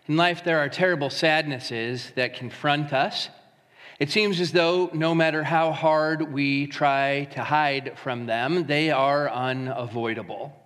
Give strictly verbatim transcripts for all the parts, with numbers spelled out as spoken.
In life, there are terrible sadnesses that confront us. It seems as though no matter how hard we try to hide from them, they are unavoidable.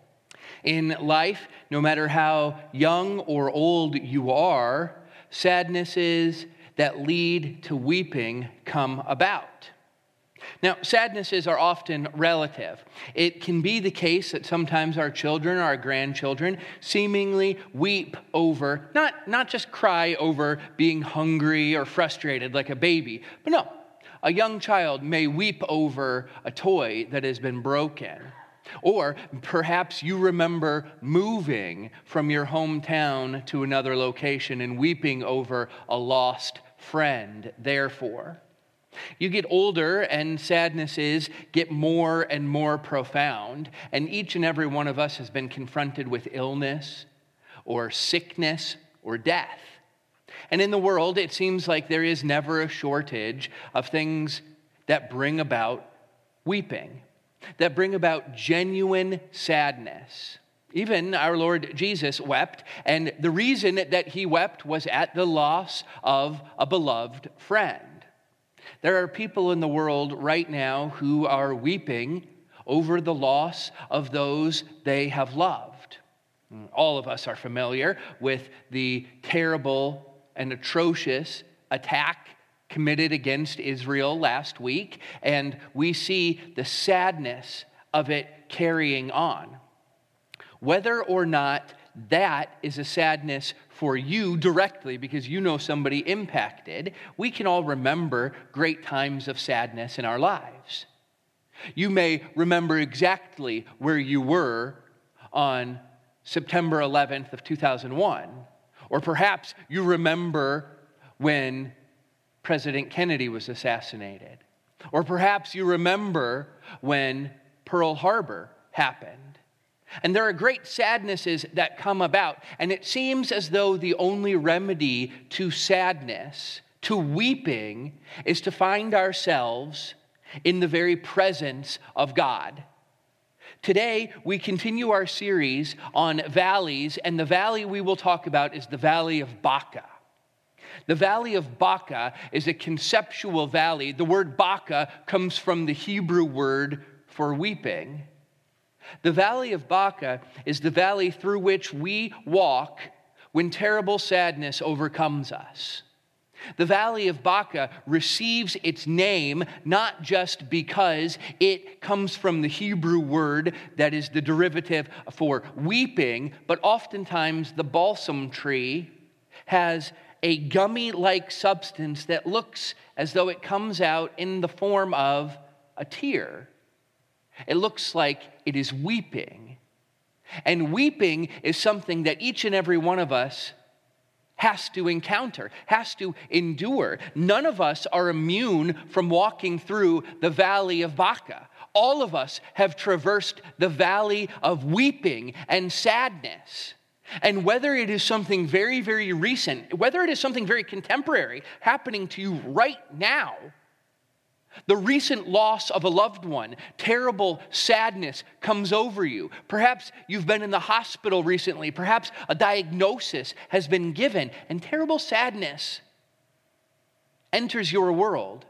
In life, no matter how young or old you are, sadnesses that lead to weeping come about. Now, sadnesses are often relative. It can be the case that sometimes our children, our grandchildren, seemingly weep over, not, not just cry over being hungry or frustrated like a baby, but no, a young child may weep over a toy that has been broken. Or perhaps you remember moving from your hometown to another location and weeping over a lost friend, therefore. You get older and sadnesses get more and more profound, and each and every one of us has been confronted with illness or sickness or death. And in the world, it seems like there is never a shortage of things that bring about weeping, that bring about genuine sadness. Even our Lord Jesus wept, and the reason that he wept was at the loss of a beloved friend. There are people in the world right now who are weeping over the loss of those they have loved. All of us are familiar with the terrible and atrocious attack committed against Israel last week, and we see the sadness of it carrying on. Whether or not that is a sadness for you directly because you know somebody impacted, we can all remember great times of sadness in our lives. You may remember exactly where you were on September eleventh of two thousand one, or perhaps you remember when President Kennedy was assassinated, or perhaps you remember when Pearl Harbor happened. And there are great sadnesses that come about, and it seems as though the only remedy to sadness, to weeping, is to find ourselves in the very presence of God. Today, we continue our series on valleys, and the valley we will talk about is the Valley of Baca. The Valley of Baca is a conceptual valley. The word Baca comes from the Hebrew word for weeping. The Valley of Baca is the valley through which we walk when terrible sadness overcomes us. The Valley of Baca receives its name not just because it comes from the Hebrew word that is the derivative for weeping, but oftentimes the balsam tree has a gummy-like substance that looks as though it comes out in the form of a tear. It looks like it is weeping. And weeping is something that each and every one of us has to encounter, has to endure. None of us are immune from walking through the Valley of Baca. All of us have traversed the valley of weeping and sadness. And whether it is something very, very recent, whether it is something very contemporary happening to you right now, the recent loss of a loved one, terrible sadness comes over you. Perhaps you've been in the hospital recently. Perhaps a diagnosis has been given, and terrible sadness enters your world.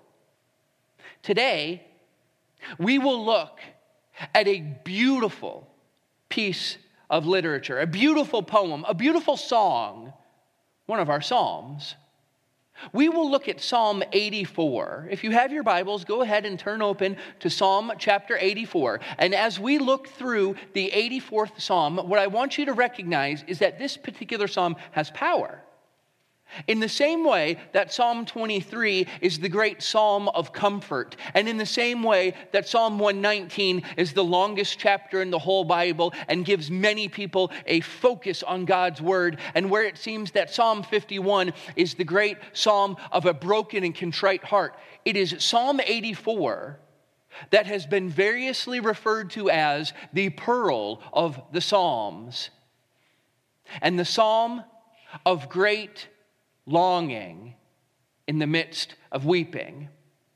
Today, we will look at a beautiful piece of literature, a beautiful poem, a beautiful song, one of our psalms. We will look at Psalm eighty-four. If you have your Bibles, go ahead and turn open to Psalm chapter eighty-four. And as we look through the eighty-fourth Psalm, what I want you to recognize is that this particular psalm has power. In the same way that Psalm twenty-three is the great psalm of comfort, and in the same way that Psalm one nineteen is the longest chapter in the whole Bible and gives many people a focus on God's word, and where it seems that Psalm fifty-one is the great psalm of a broken and contrite heart, it is Psalm eighty-four that has been variously referred to as the pearl of the Psalms, and the psalm of great longing in the midst of weeping.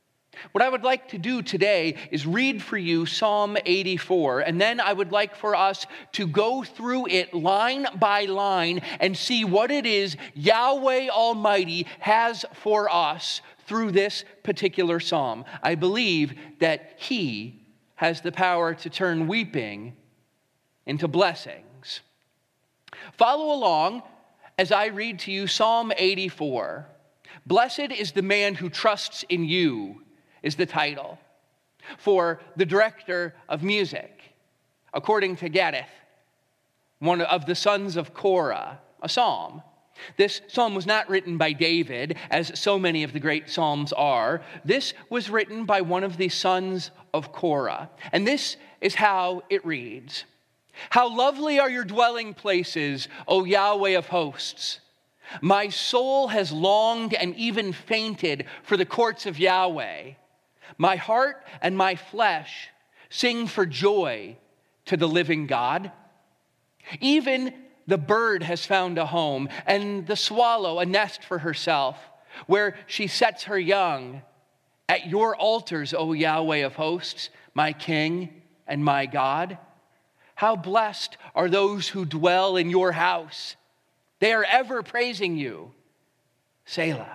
What I would like to do today is read for you Psalm eighty-four, and then I would like for us to go through it line by line and see what it is Yahweh Almighty has for us through this particular psalm. I believe that He has the power to turn weeping into blessings. Follow along as I read to you Psalm eighty-four. Blessed is the man who trusts in you, is the title for the director of music, according to Gaddith, one of the sons of Korah, a psalm. This psalm was not written by David, as so many of the great psalms are. This was written by one of the sons of Korah. And this is how it reads. How lovely are your dwelling places, O Yahweh of hosts. My soul has longed and even fainted for the courts of Yahweh. My heart and my flesh sing for joy to the living God. Even the bird has found a home, and the swallow a nest for herself, where she sets her young. At your altars, O Yahweh of hosts, my King and my God. How blessed are those who dwell in your house. They are ever praising you. Selah.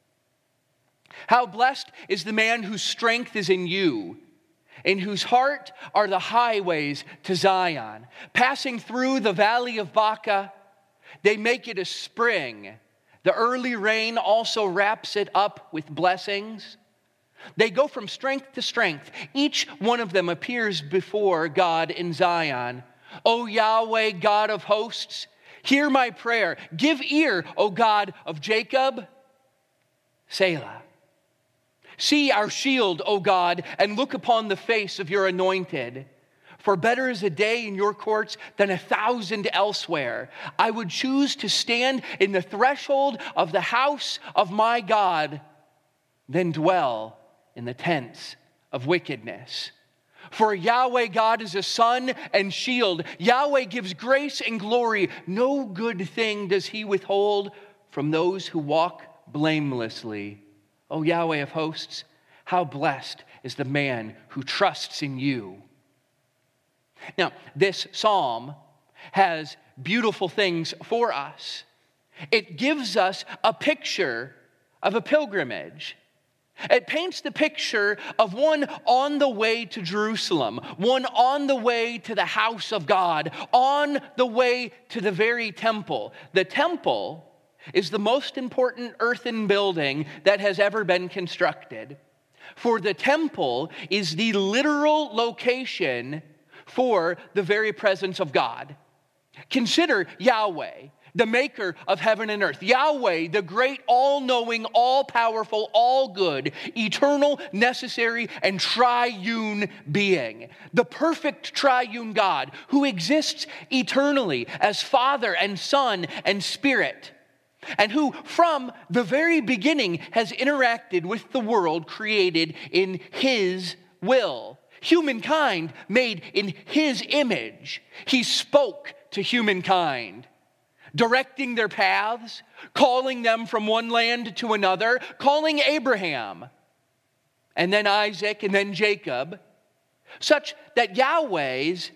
How blessed is the man whose strength is in you, in whose heart are the highways to Zion. Passing through the valley of Baca, they make it a spring. The early rain also wraps it up with blessings. They go from strength to strength. Each one of them appears before God in Zion. O Yahweh, God of hosts, hear my prayer. Give ear, O God of Jacob. Selah. See our shield, O God, and look upon the face of your anointed. For better is a day in your courts than a thousand elsewhere. I would choose to stand in the threshold of the house of my God than dwell in the tents of wickedness. For Yahweh God is a sun and shield. Yahweh gives grace and glory. No good thing does he withhold from those who walk blamelessly. O Yahweh of hosts, how blessed is the man who trusts in you. Now, this psalm has beautiful things for us. It gives us a picture of a pilgrimage. It paints the picture of one on the way to Jerusalem, one on the way to the house of God, on the way to the very temple. The temple is the most important earthen building that has ever been constructed. For the temple is the literal location for the very presence of God. Consider Yahweh, the maker of heaven and earth. Yahweh, the great, all-knowing, all-powerful, all-good, eternal, necessary, and triune being. The perfect triune God who exists eternally as Father and Son and Spirit, and who from the very beginning has interacted with the world created in his will. Humankind made in his image. He spoke to humankind, directing their paths, calling them from one land to another, calling Abraham, and then Isaac, and then Jacob, such that Yahweh's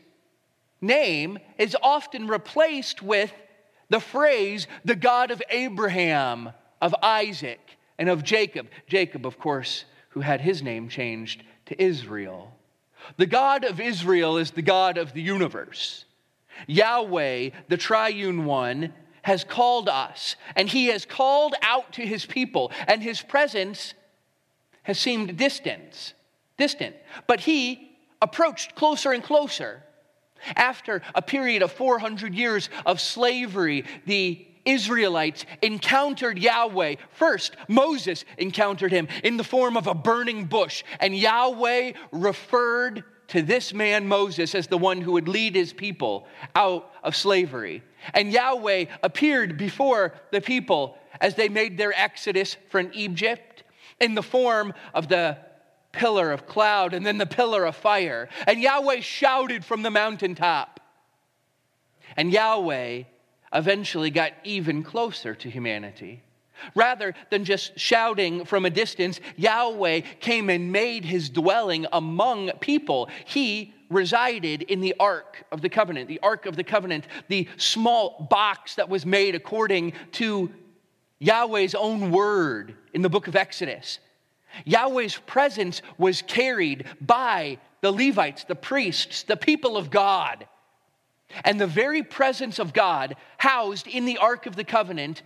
name is often replaced with the phrase, the God of Abraham, of Isaac, and of Jacob. Jacob, of course, who had his name changed to Israel. The God of Israel is the God of the universe. Yahweh, the triune one, has called us, and he has called out to his people, and his presence has seemed distant, distant. But he approached closer and closer. After a period of four hundred years of slavery, the Israelites encountered Yahweh. First, Moses encountered him in the form of a burning bush, and Yahweh referred to this man, Moses, as the one who would lead his people out of slavery. And Yahweh appeared before the people as they made their exodus from Egypt in the form of the pillar of cloud and then the pillar of fire. And Yahweh shouted from the mountaintop. And Yahweh eventually got even closer to humanity. Rather than just shouting from a distance, Yahweh came and made his dwelling among people. He resided in the Ark of the Covenant. The Ark of the Covenant, the small box that was made according to Yahweh's own word in the book of Exodus. Yahweh's presence was carried by the Levites, the priests, the people of God. And the very presence of God, housed in the Ark of the Covenant,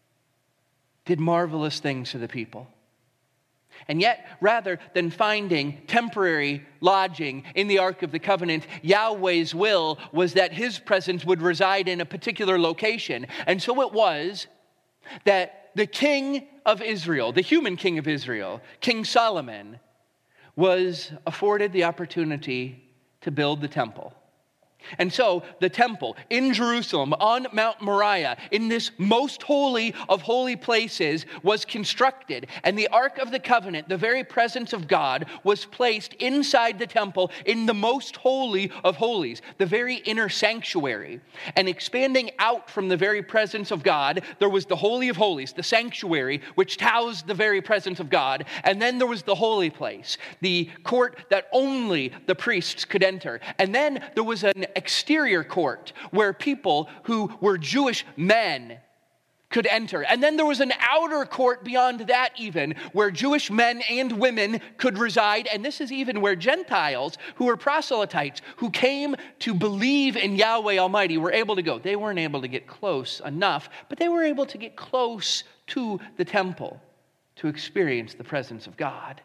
did marvelous things to the people. And yet, rather than finding temporary lodging in the Ark of the Covenant, Yahweh's will was that his presence would reside in a particular location. And so it was that the king of Israel, the human king of Israel, King Solomon, was afforded the opportunity to build the temple. And so the temple in Jerusalem on Mount Moriah, in this most holy of holy places, was constructed. And the Ark of the Covenant, the very presence of God, was placed inside the temple in the most holy of holies, the very inner sanctuary. And expanding out from the very presence of God, there was the Holy of Holies, the sanctuary, which housed the very presence of God. And then there was the holy place, the court that only the priests could enter. And then there was an exterior court where people who were Jewish men could enter. And then there was an outer court beyond that even, where Jewish men and women could reside. And this is even where Gentiles, who were proselytes, who came to believe in Yahweh Almighty, were able to go. They weren't able to get close enough, but they were able to get close to the temple to experience the presence of God.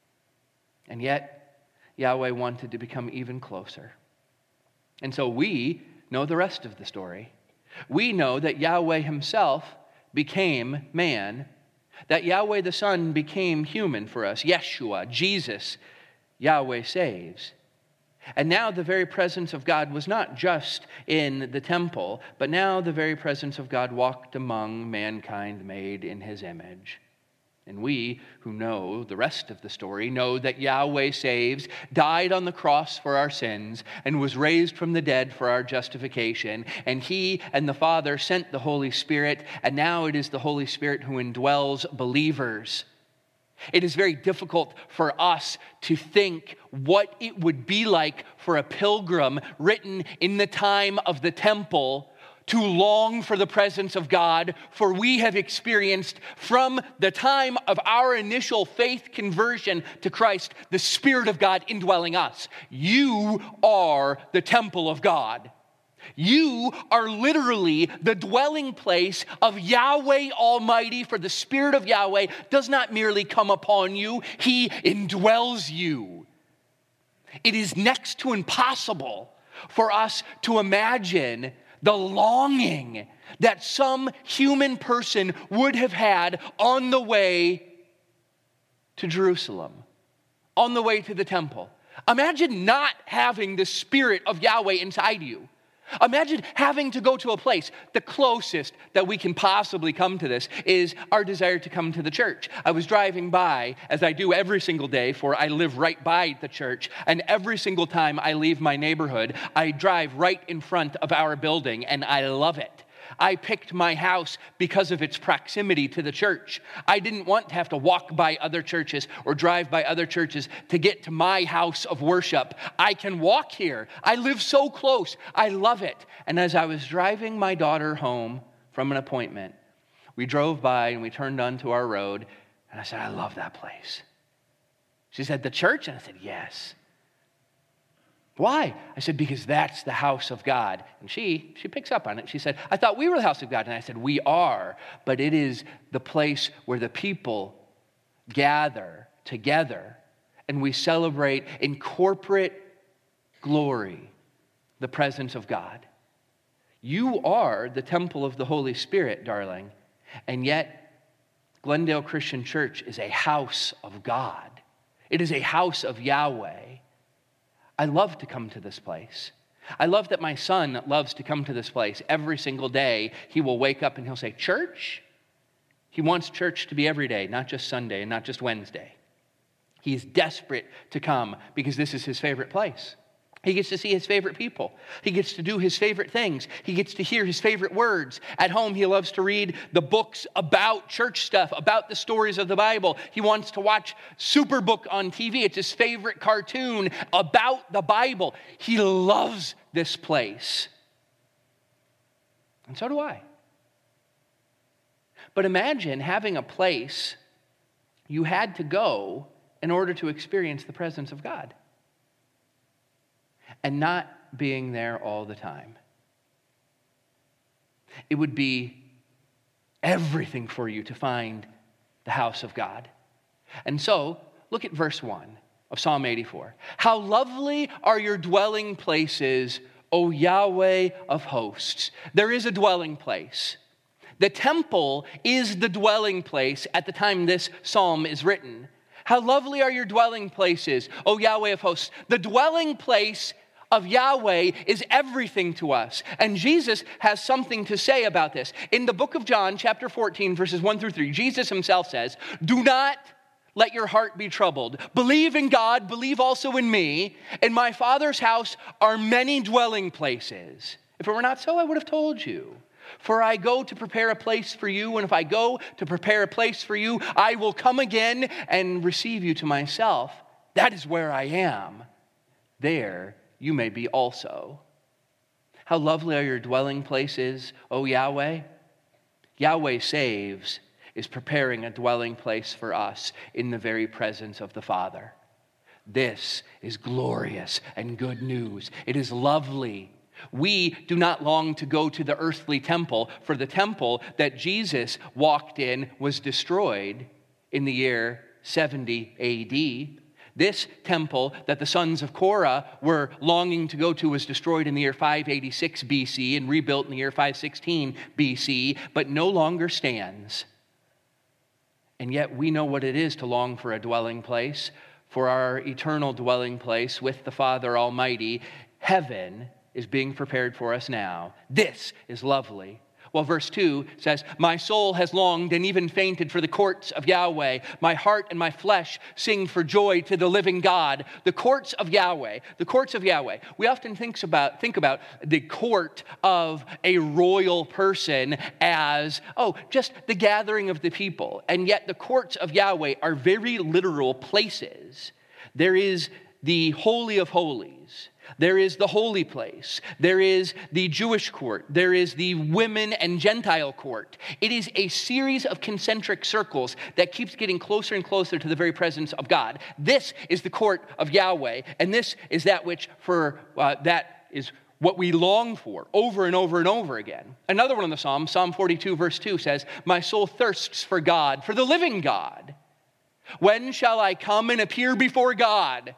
And yet, Yahweh wanted to become even closer. And so we know the rest of the story. We know that Yahweh himself became man, that Yahweh the Son became human for us. Yeshua, Jesus, Yahweh saves. And now the very presence of God was not just in the temple, but now the very presence of God walked among mankind made in his image. And we, who know the rest of the story, know that Yahweh saves, died on the cross for our sins, and was raised from the dead for our justification. And he and the Father sent the Holy Spirit, and now it is the Holy Spirit who indwells believers. It is very difficult for us to think what it would be like for a pilgrim written in the time of the temple to long for the presence of God, for we have experienced from the time of our initial faith conversion to Christ, the Spirit of God indwelling us. You are the temple of God. You are literally the dwelling place of Yahweh Almighty, for the Spirit of Yahweh does not merely come upon you, he indwells you. It is next to impossible for us to imagine the longing that some human person would have had on the way to Jerusalem, on the way to the temple. Imagine not having the Spirit of Yahweh inside you. Imagine having to go to a place. The closest that we can possibly come to this is our desire to come to the church. I was driving by, as I do every single day, for I live right by the church, and every single time I leave my neighborhood, I drive right in front of our building, and I love it. I picked my house because of its proximity to the church. I didn't want to have to walk by other churches or drive by other churches to get to my house of worship. I can walk here. I live so close. I love it. And as I was driving my daughter home from an appointment, we drove by and we turned onto our road, and I said, I love that place. She said, the church? And I said, yes. Why? I said, because that's the house of God. And she, she picks up on it. She said, I thought we were the house of God. And I said, we are, but it is the place where the people gather together and we celebrate in corporate glory the presence of God. You are the temple of the Holy Spirit, darling. And yet, Glendale Christian Church is a house of God. It is a house of Yahweh. I love to come to this place. I love that my son loves to come to this place. Every single day, he will wake up and he'll say, church? He wants church to be every day, not just Sunday and not just Wednesday. He is desperate to come because this is his favorite place. He gets to see his favorite people. He gets to do his favorite things. He gets to hear his favorite words. At home, he loves to read the books about church stuff, about the stories of the Bible. He wants to watch Superbook on T V. It's his favorite cartoon about the Bible. He loves this place. And so do I. But imagine having a place you had to go in order to experience the presence of God, and not being there all the time. It would be everything for you to find the house of God. And so, look at verse one of Psalm eighty-four. How lovely are your dwelling places, O Yahweh of hosts. There is a dwelling place. The temple is the dwelling place at the time this psalm is written. How lovely are your dwelling places, O Yahweh of hosts. The dwelling place of Yahweh is everything to us. And Jesus has something to say about this. In the book of John, chapter fourteen, verses one through three, Jesus himself says, do not let your heart be troubled. Believe in God, believe also in me. In my Father's house are many dwelling places. If it were not so, I would have told you. For I go to prepare a place for you, and if I go to prepare a place for you, I will come again and receive you to myself. That is where I am. There you may be also. How lovely are your dwelling places, O Yahweh? Yahweh saves is preparing a dwelling place for us in the very presence of the Father. This is glorious and good news. It is lovely. We do not long to go to the earthly temple, for the temple that Jesus walked in was destroyed in the year seventy A D. This temple that the sons of Korah were longing to go to was destroyed in the year five eighty-six B C and rebuilt in the year five sixteen B C, but no longer stands. And yet we know what it is to long for a dwelling place, for our eternal dwelling place with the Father Almighty. Heaven is being prepared for us now. This is lovely. Well, verse two says, my soul has longed and even fainted for the courts of Yahweh. My heart and my flesh sing for joy to the living God. The courts of Yahweh, the courts of Yahweh. We often think about, think about the court of a royal person as, oh, just the gathering of the people. And yet the courts of Yahweh are very literal places. There is the Holy of Holies. There is the holy place. There is the Jewish court. There is the women and Gentile court. It is a series of concentric circles that keeps getting closer and closer to the very presence of God. This is the court of Yahweh, and this is that which for uh, that is what we long for over and over and over again. Another one of the Psalms, Psalm forty-two, verse two says, my soul thirsts for God, for the living God. When shall I come and appear before God?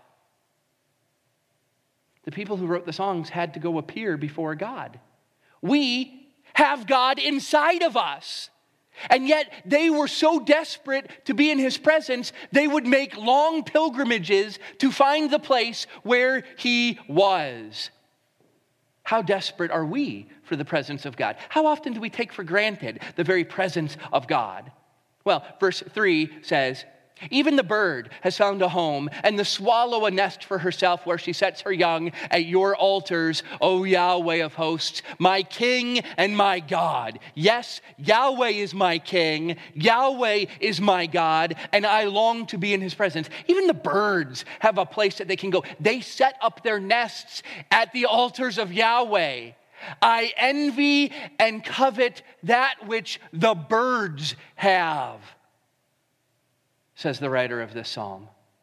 The people who wrote the songs had to go appear before God. We have God inside of us. And yet they were so desperate to be in his presence, they would make long pilgrimages to find the place where he was. How desperate are we for the presence of God? How often do we take for granted the very presence of God? Well, verse three says, even the bird has found a home, and the swallow a nest for herself where she sets her young at your altars, O Yahweh of hosts, my King and my God. Yes, Yahweh is my King, Yahweh is my God, and I long to be in his presence. Even the birds have a place that they can go. They set up their nests at the altars of Yahweh. I envy and covet that which the birds have, says the writer of this psalm.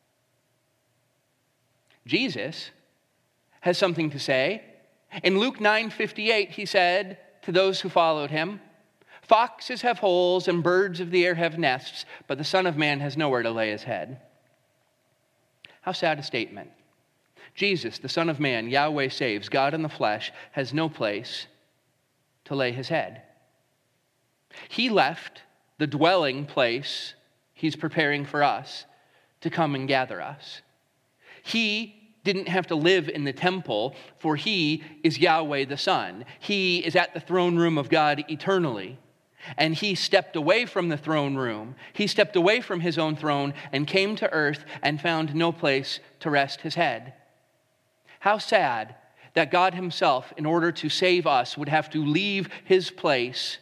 Jesus has something to say. In Luke nine fifty-eight, he said to those who followed him, foxes have holes and birds of the air have nests, but the Son of Man has nowhere to lay his head. How sad a statement. Jesus, the Son of Man, Yahweh saves, God in the flesh, has no place to lay his head. He left the dwelling place he's preparing for us to come and gather us. He didn't have to live in the temple, for he is Yahweh the Son. He is at the throne room of God eternally. And he stepped away from the throne room. He stepped away from his own throne and came to earth and found no place to rest his head. How sad that God himself, in order to save us, would have to leave his place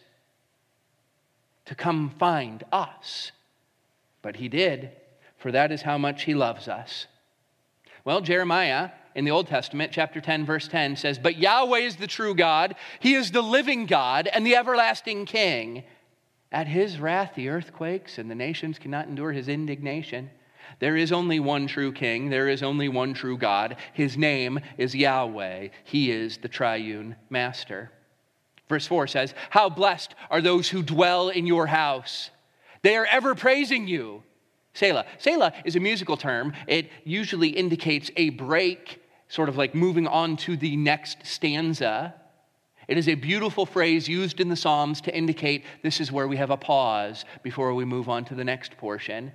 to come find us. But he did, for that is how much he loves us. Well, Jeremiah in the Old Testament, chapter ten, verse ten says, "But Yahweh is the true God. He is the living God and the everlasting King. At his wrath the earth quakes, and the nations cannot endure his indignation. There is only one true King. There is only one true God. His name is Yahweh. He is the triune master." Verse four says, "How blessed are those who dwell in your house. They are ever praising you." Selah. Selah is a musical term. It usually indicates a break, sort of like moving on to the next stanza. It is a beautiful phrase used in the Psalms to indicate this is where we have a pause before we move on to the next portion.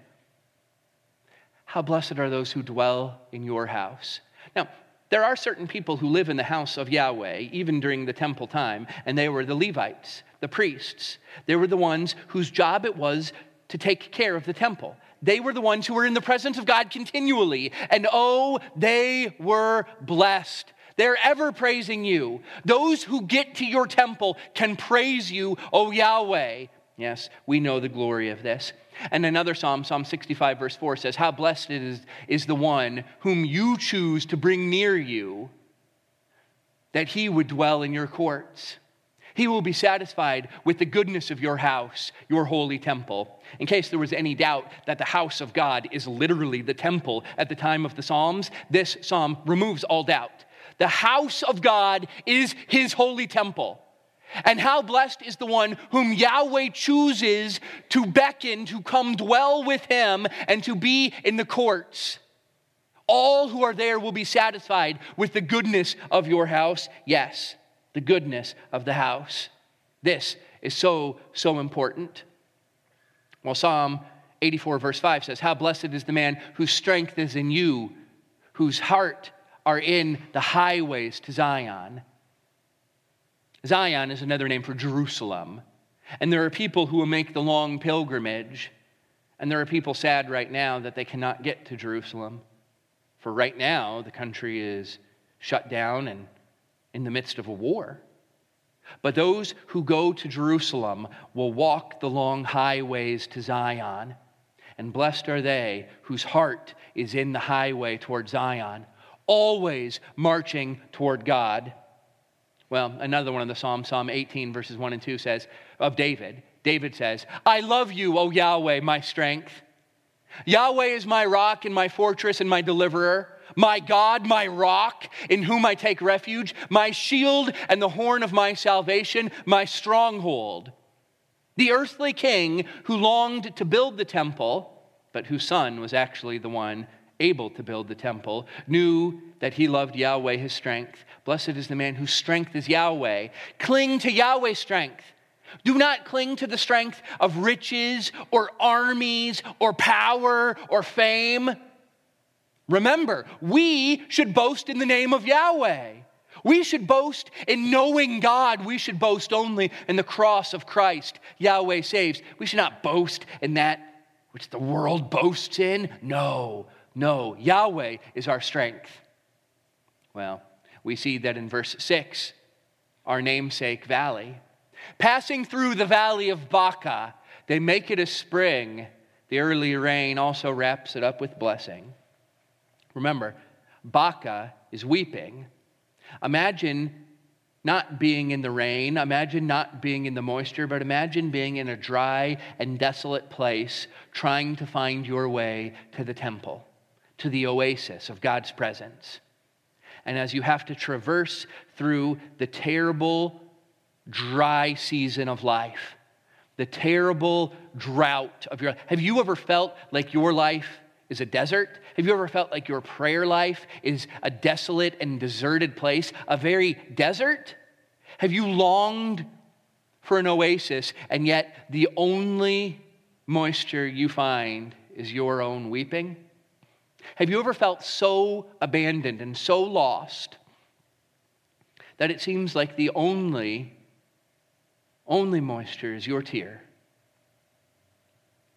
How blessed are those who dwell in your house. Now, there are certain people who live in the house of Yahweh, even during the temple time, and they were the Levites, the priests. They were the ones whose job it was to take care of the temple. They were the ones who were in the presence of God continually, and oh, they were blessed. They're ever praising you. Those who get to your temple can praise you, O Yahweh. Yes, we know the glory of this. And another psalm, Psalm sixty-five, verse four says, "How blessed is, is the one whom you choose to bring near you, that he would dwell in your courts. He will be satisfied with the goodness of your house, your holy temple." In case there was any doubt that the house of God is literally the temple at the time of the Psalms, this psalm removes all doubt. The house of God is his holy temple. And how blessed is the one whom Yahweh chooses to beckon to come dwell with him and to be in the courts. All who are there will be satisfied with the goodness of your house. Yes, the goodness of the house. This is so, so important. Well, Psalm eighty-four, verse five says, "How blessed is the man whose strength is in you, whose heart are in the highways to Zion." Zion is another name for Jerusalem. And there are people who will make the long pilgrimage. And there are people sad right now that they cannot get to Jerusalem. For right now, the country is shut down and in the midst of a war. But those who go to Jerusalem will walk the long highways to Zion. And blessed are they whose heart is in the highway toward Zion, always marching toward God. Well, another one of the Psalms, Psalm eighteen, verses one and two says, of David, David says, "I love you, O Yahweh, my strength. Yahweh is my rock and my fortress and my deliverer, my God, my rock, in whom I take refuge, my shield and the horn of my salvation, my stronghold." The earthly king who longed to build the temple, but whose son was actually the one able to build the temple, knew that he loved Yahweh, his strength. Blessed is the man whose strength is Yahweh. Cling to Yahweh's strength. Do not cling to the strength of riches or armies or power or fame. Remember, we should boast in the name of Yahweh. We should boast in knowing God. We should boast only in the cross of Christ. Yahweh saves. We should not boast in that which the world boasts in. No, no. Yahweh is our strength. Well, we see that in verse six, our namesake valley. Passing through the valley of Baca, they make it a spring. The early rain also wraps it up with blessing. Remember, Baca is weeping. Imagine not being in the rain. Imagine not being in the moisture, but imagine being in a dry and desolate place, trying to find your way to the temple, to the oasis of God's presence. And as you have to traverse through the terrible, dry season of life, the terrible drought of your life. Have you ever felt like your life is a desert? Have you ever felt like your prayer life is a desolate and deserted place, a very desert? Have you longed for an oasis, and yet the only moisture you find is your own weeping? Have you ever felt so abandoned and so lost that it seems like the only, only moisture is your tear?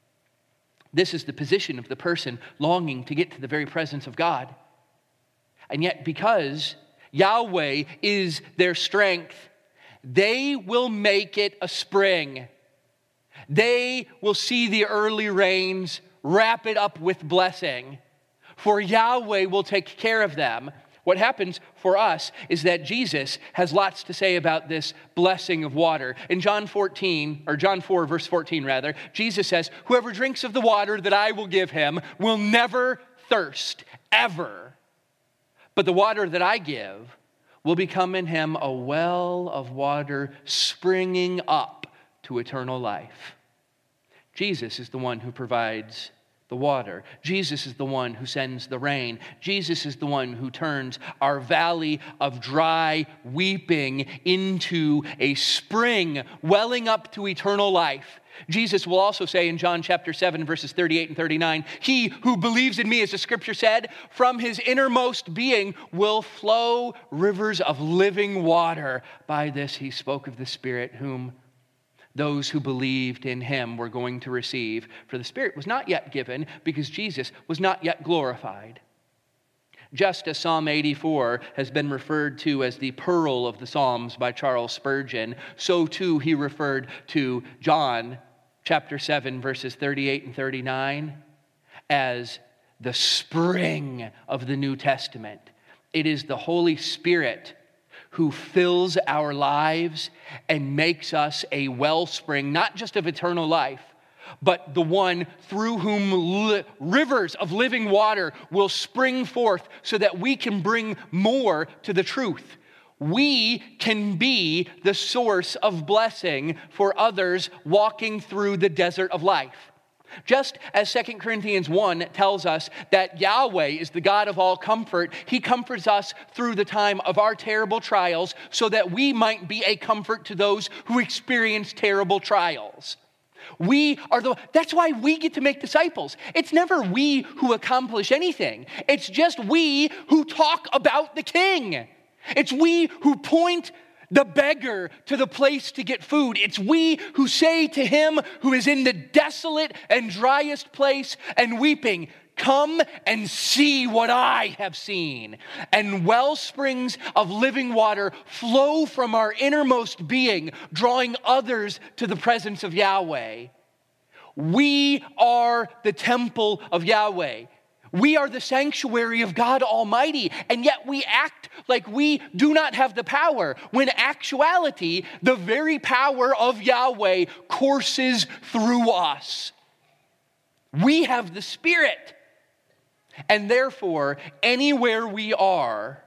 This is the position of the person longing to get to the very presence of God. And yet, because Yahweh is their strength, they will make it a spring. They will see the early rains, wrap it up with blessing. For Yahweh will take care of them. What happens for us is that Jesus has lots to say about this blessing of water. In John fourteen, or John four, verse fourteen rather, Jesus says, "Whoever drinks of the water that I will give him will never thirst, ever. But the water that I give will become in him a well of water springing up to eternal life." Jesus is the one who provides the water. Jesus is the one who sends the rain. Jesus is the one who turns our valley of dry weeping into a spring welling up to eternal life. Jesus will also say in John chapter seven, verses thirty-eight and thirty-nine, "He who believes in me," as the scripture said, "from his innermost being will flow rivers of living water." By this he spoke of the Spirit, whom those who believed in him were going to receive. For the Spirit was not yet given because Jesus was not yet glorified. Just as Psalm eighty-four has been referred to as the pearl of the Psalms by Charles Spurgeon, so too he referred to John chapter seven, verses thirty-eight and thirty-nine as the spring of the New Testament. It is the Holy Spirit who fills our lives and makes us a wellspring, not just of eternal life, but the one through whom li- rivers of living water will spring forth so that we can bring more to the truth. We can be the source of blessing for others walking through the desert of life. Just as Second Corinthians one tells us that Yahweh is the God of all comfort, he comforts us through the time of our terrible trials so that we might be a comfort to those who experience terrible trials. We are the, that's why we get to make disciples. It's never we who accomplish anything. It's just we who talk about the King. It's we who point the beggar to the place to get food. It's we who say to him who is in the desolate and driest place and weeping, "Come and see what I have seen." And well springs of living water flow from our innermost being, drawing others to the presence of Yahweh. We are the temple of Yahweh. We are the sanctuary of God Almighty, and yet we act like we do not have the power, when actuality, the very power of Yahweh courses through us. We have the Spirit, and therefore, anywhere we are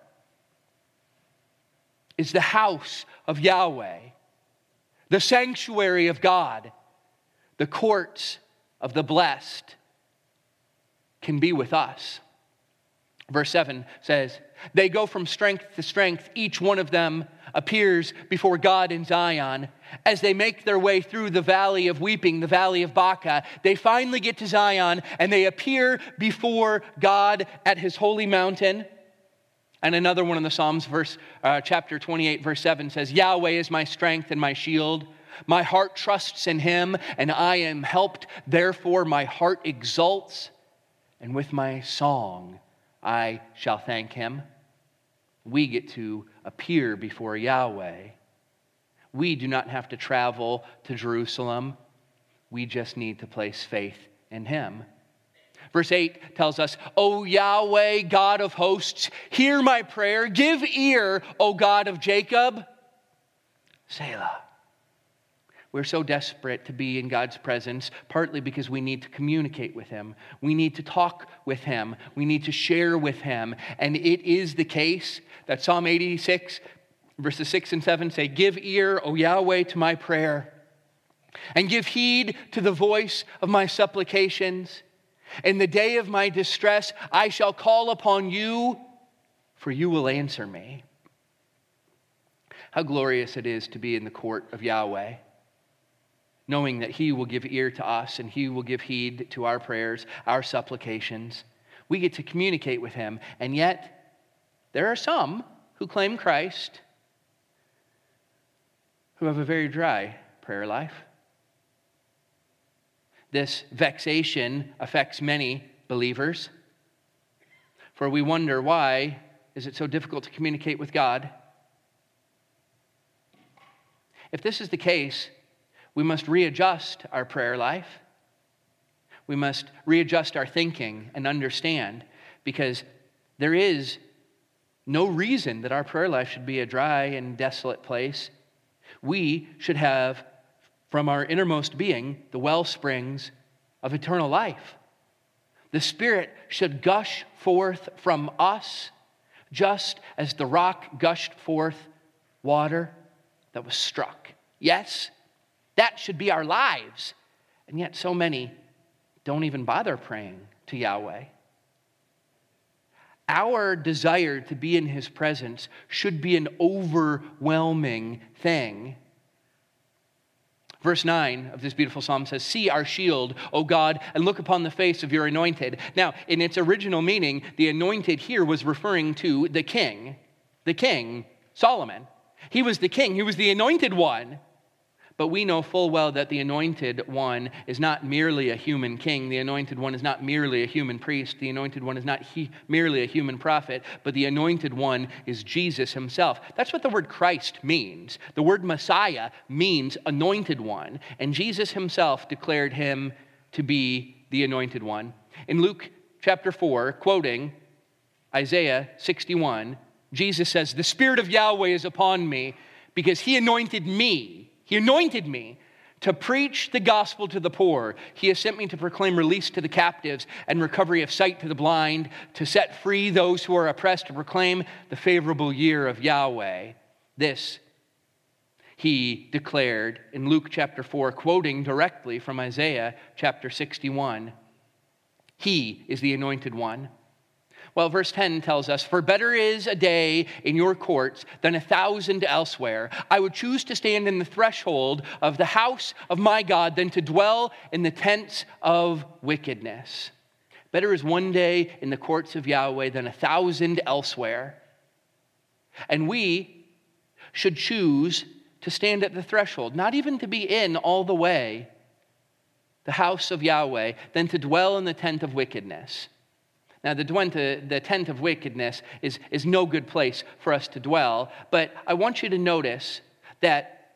is the house of Yahweh, the sanctuary of God, the courts of the blessed can be with us. Verse seven says, "They go from strength to strength. Each one of them appears before God in Zion. As they make their way through the valley of weeping, the valley of Baca, they finally get to Zion and they appear before God at his holy mountain." And another one in the Psalms, verse uh, chapter twenty-eight, verse seven says, "Yahweh is my strength and my shield. My heart trusts in him, and I am helped. Therefore my heart exults, and with my song I shall thank him." We get to appear before Yahweh. We do not have to travel to Jerusalem. We just need to place faith in him. Verse eight tells us, "O Yahweh, God of hosts, hear my prayer. Give ear, O God of Jacob." Selah. We're so desperate to be in God's presence, partly because we need to communicate with him. We need to talk with him. We need to share with him. And it is the case that Psalm eighty-six, verses six and seven say, "Give ear, O Yahweh, to my prayer, and give heed to the voice of my supplications. In the day of my distress, I shall call upon you, for you will answer me." How glorious it is to be in the court of Yahweh, knowing that he will give ear to us and he will give heed to our prayers, our supplications. We get to communicate with him, and yet there are some who claim Christ who have a very dry prayer life. This vexation affects many believers, for we wonder why is it so difficult to communicate with God? If this is the case, we must readjust our prayer life. We must readjust our thinking and understand, because there is no reason that our prayer life should be a dry and desolate place. We should have, from our innermost being, the well springs of eternal life. The Spirit should gush forth from us just as the rock gushed forth water that was struck. Yes, that should be our lives. And yet so many don't even bother praying to Yahweh. Our desire to be in His presence should be an overwhelming thing. Verse nine of this beautiful psalm says, "See our shield, O God, and look upon the face of your anointed." Now, in its original meaning, the anointed here was referring to the king, the king, Solomon. He was the king. He was the anointed one. But we know full well that the anointed one is not merely a human king. The anointed one is not merely a human priest. The anointed one is not he, merely a human prophet, but the anointed one is Jesus himself. That's what the word Christ means. The word Messiah means anointed one, and Jesus himself declared him to be the anointed one. In Luke chapter four, quoting Isaiah sixty-one, Jesus says, "The Spirit of Yahweh is upon me because He anointed me. He anointed me to preach the gospel to the poor. He has sent me to proclaim release to the captives and recovery of sight to the blind, to set free those who are oppressed, to proclaim the favorable year of Yahweh." This He declared in Luke chapter four, quoting directly from Isaiah chapter sixty-one. He is the anointed one. Well, verse ten tells us, "For better is a day in your courts than a thousand elsewhere. I would choose to stand in the threshold of the house of my God than to dwell in the tents of wickedness." Better is one day in the courts of Yahweh than a thousand elsewhere. And we should choose to stand at the threshold, not even to be in all the way the house of Yahweh, than to dwell in the tent of wickedness. Now, the, the tent of wickedness is, is no good place for us to dwell, but I want you to notice that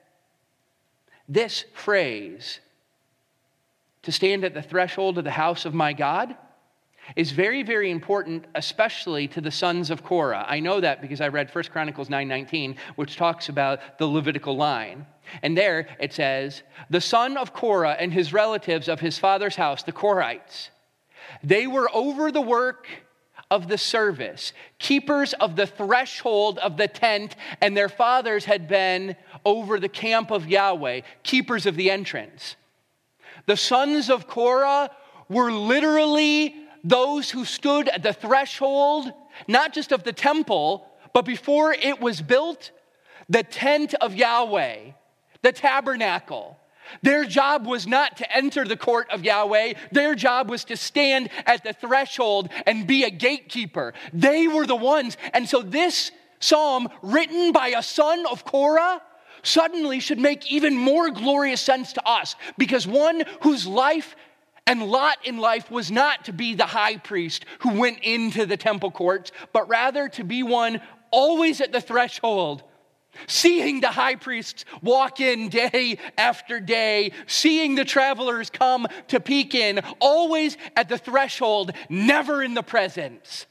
this phrase, "to stand at the threshold of the house of my God," is very, very important, especially to the sons of Korah. I know that because I read First Chronicles nine nineteen, which talks about the Levitical line. And there it says, "The son of Korah and his relatives of his father's house, the Korahites, they were over the work of the service, keepers of the threshold of the tent, and their fathers had been over the camp of Yahweh, keepers of the entrance." The sons of Korah were literally those who stood at the threshold, not just of the temple, but before it was built, the tent of Yahweh, the tabernacle. Their job was not to enter the court of Yahweh. Their job was to stand at the threshold and be a gatekeeper. They were the ones. And so this psalm, written by a son of Korah, suddenly should make even more glorious sense to us, because one whose life and lot in life was not to be the high priest who went into the temple courts, but rather to be one always at the threshold, seeing the high priests walk in day after day, seeing the travelers come to peek in, always at the threshold, never in the presence.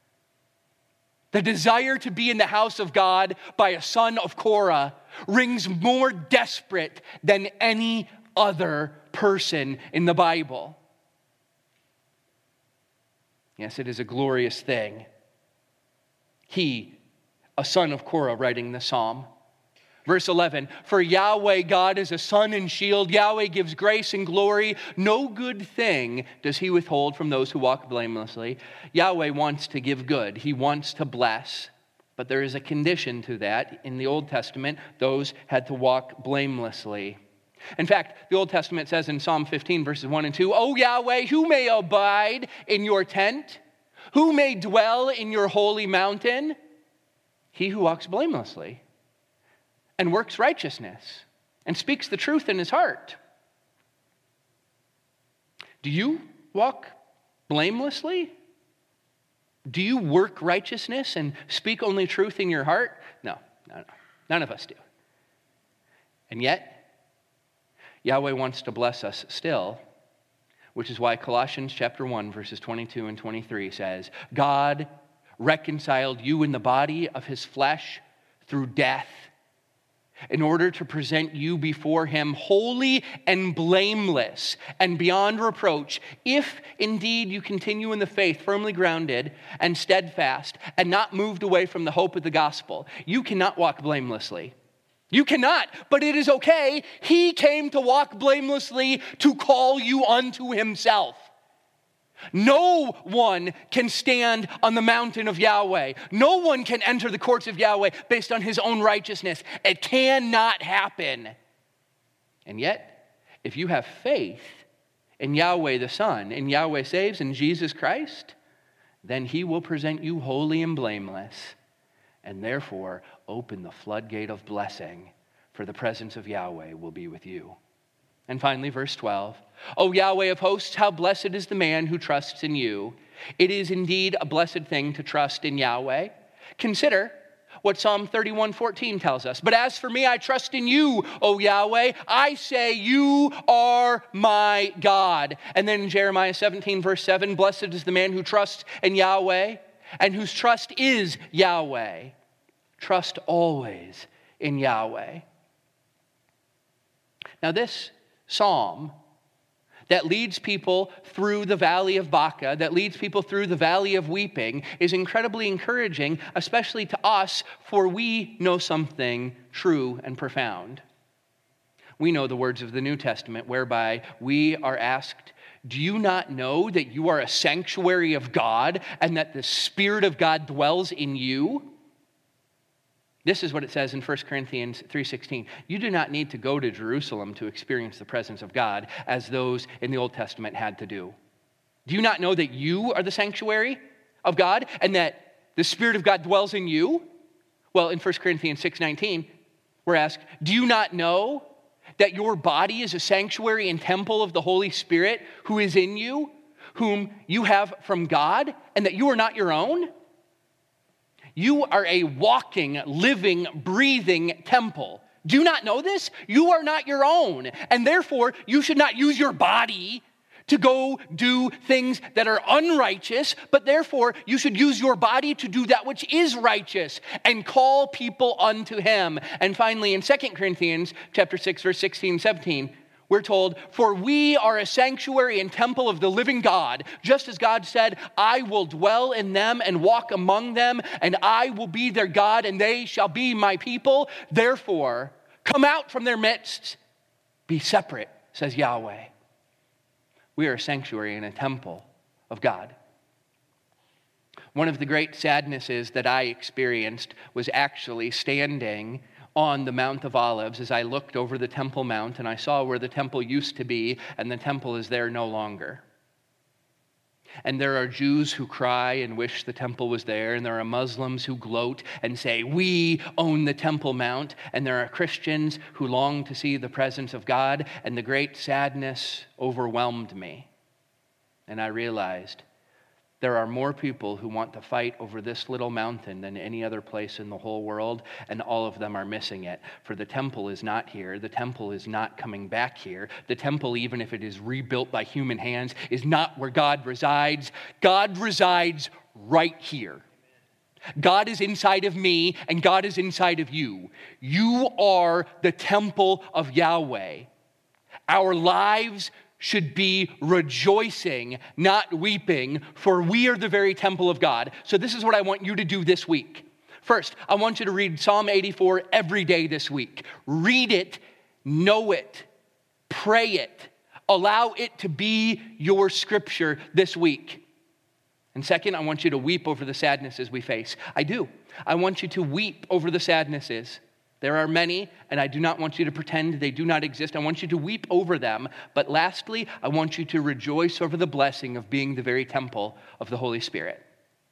The desire to be in the house of God by a son of Korah rings more desperate than any other person in the Bible. Yes, it is a glorious thing. He, a son of Korah, writing the psalm. Verse eleven, "For Yahweh God is a sun and shield. Yahweh gives grace and glory. No good thing does He withhold from those who walk blamelessly." Yahweh wants to give good. He wants to bless. But there is a condition to that. In the Old Testament, those had to walk blamelessly. In fact, the Old Testament says in Psalm fifteen, verses one and two, "O Yahweh, who may abide in your tent? Who may dwell in your holy mountain? He who walks blamelessly and works righteousness and speaks the truth in his heart." Do you walk blamelessly? Do you work righteousness and speak only truth in your heart? No, no, no. None of us do. And yet, Yahweh wants to bless us still, which is why Colossians chapter one, verses twenty-two and twenty-three says, God reconciled you in the body of his flesh through death, in order to present you before him holy and blameless and beyond reproach, if indeed you continue in the faith, firmly grounded and steadfast, and not moved away from the hope of the gospel. You cannot walk blamelessly. You cannot, but it is okay. He came to walk blamelessly to call you unto himself. No one can stand on the mountain of Yahweh. No one can enter the courts of Yahweh based on his own righteousness. It cannot happen. And yet, if you have faith in Yahweh the Son, in Yahweh saves, in Jesus Christ, then he will present you holy and blameless, and therefore open the floodgate of blessing, for the presence of Yahweh will be with you. And finally, verse twelve, O Yahweh of hosts, how blessed is the man who trusts in you. It is indeed a blessed thing to trust in Yahweh. Consider what Psalm thirty-one fourteen tells us. But as for me, I trust in you, O Yahweh. I say, you are my God. And then in Jeremiah seventeen, verse seven, blessed is the man who trusts in Yahweh and whose trust is Yahweh. Trust always in Yahweh. Now this psalm that leads people through the valley of Baca, that leads people through the valley of weeping, is incredibly encouraging, especially to us, for we know something true and profound. We know the words of the New Testament, whereby we are asked, do you not know that you are a sanctuary of God and that the Spirit of God dwells in you? This is what it says in First Corinthians three sixteen. You do not need to go to Jerusalem to experience the presence of God as those in the Old Testament had to do. Do you not know that you are the sanctuary of God and that the Spirit of God dwells in you? Well, in First Corinthians six nineteen, we're asked, do you not know that your body is a sanctuary and temple of the Holy Spirit who is in you, whom you have from God, and that you are not your own? You are a walking, living, breathing temple. Do you not know this? You are not your own, and therefore you should not use your body to go do things that are unrighteous, but therefore you should use your body to do that which is righteous and call people unto him. And finally, in Second Corinthians chapter six, verse sixteen, seventeen, we're told, for we are a sanctuary and temple of the living God, just as God said, I will dwell in them and walk among them, and I will be their God, and they shall be my people. Therefore, come out from their midst, be separate, says Yahweh. We are a sanctuary and a temple of God. One of the great sadnesses that I experienced was actually standing on the Mount of Olives as I looked over the Temple Mount and I saw where the temple used to be, and the temple is there no longer. And there are Jews who cry and wish the temple was there, and there are Muslims who gloat and say, we own the Temple Mount, and there are Christians who long to see the presence of God, and the great sadness overwhelmed me. And I realized there are more people who want to fight over this little mountain than any other place in the whole world, and all of them are missing it. For the temple is not here. The temple is not coming back here. The temple, even if it is rebuilt by human hands, is not where God resides. God resides right here. God is inside of me, and God is inside of you. You are the temple of Yahweh. Our lives should be rejoicing, not weeping, for we are the very temple of God. So this is what I want you to do this week. First, I want you to read Psalm eighty-four every day this week. Read it, know it, pray it, allow it to be your scripture this week. And second, I want you to weep over the sadnesses we face. I do. I want you to weep over the sadnesses. There are many, and I do not want you to pretend they do not exist. I want you to weep over them. But lastly, I want you to rejoice over the blessing of being the very temple of the Holy Spirit.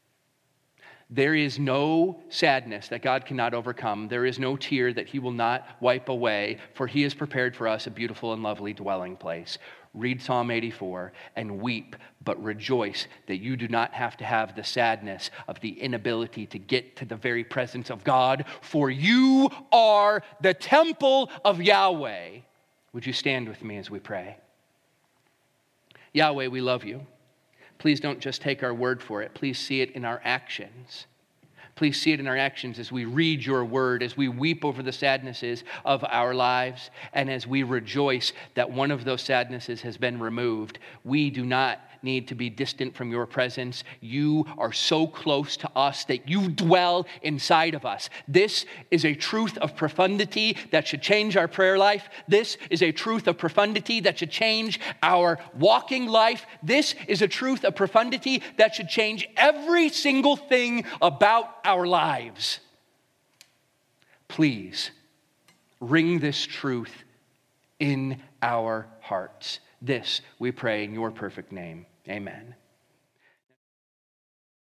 There is no sadness that God cannot overcome. There is no tear that he will not wipe away, for he has prepared for us a beautiful and lovely dwelling place. read Psalm eighty-four and weep, but rejoice that you do not have to have the sadness of the inability to get to the very presence of God, for you are the temple of Yahweh. Would you stand with me as we pray? Yahweh, we love you. Please don't just take our word for it. Please see it in our actions. Please see it in our actions as we read your word, as we weep over the sadnesses of our lives, and as we rejoice that one of those sadnesses has been removed. We do not need to be distant from your presence. You are so close to us that you dwell inside of us. This is a truth of profundity that should change our prayer life. This is a truth of profundity that should change our walking life. This is a truth of profundity that should change every single thing about our lives. Please ring this truth in our hearts. This we pray in your perfect name. Amen.